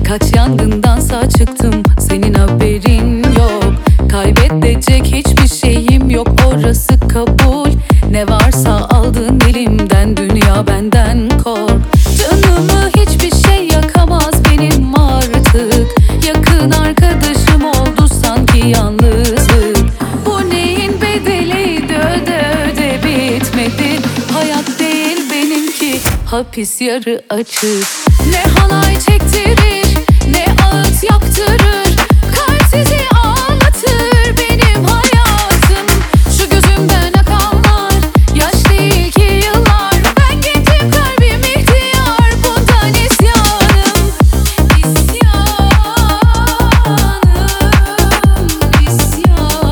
Kaç yangından sağ çıktım, senin haberin yok. Kaybedecek hiçbir şeyim yok, orası kabul. Ne varsa aldın elimden, dünya benden kork. Canımı hiçbir şey yakamaz benim artık. Yakın arkadaşım oldu sanki yalnızlık. Bu neyin bedeliydi, öde öde bitmedi. Hayat değil benimki, hapis yarı açık. Ne halay çektirir, ne ağıt yaktırır. Kalp sizi ağlatır benim hayatım. Şu gözümden akanlar yaş değil ki yıllar. Ben gencim, kalbim ihtiyar, bundan isyanım. İsyanım, isyanım.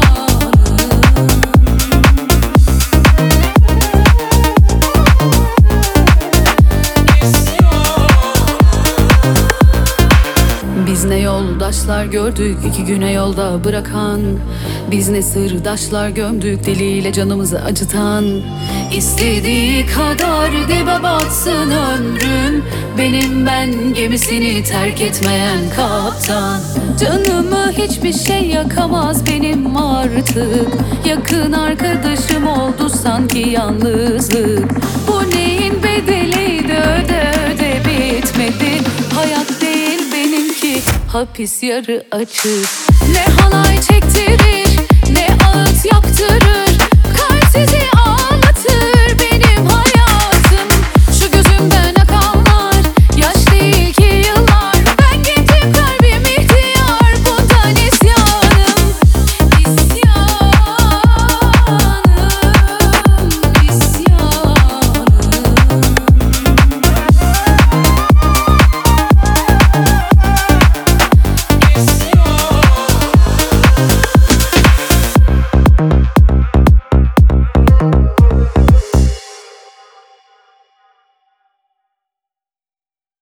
Biz ne yoldaşlar gördük, 2 güne yolda bırakan. Biz ne sırdaşlar gömdük, deliyle canımızı acıtan. İstediği kadar dibe batsın ömrüm, benim ben gemisini terk etmeyen kaptan. Canımı hiçbir şey yakamaz benim artık. Yakın arkadaşım oldu sanki yalnızlık. Bu neyin bedeliydi, öde öde bitmedi. Hayat değil benimki, hapis yarı açık. Ne halay çektirir, ne ağıt yaktırır. Kalp sizi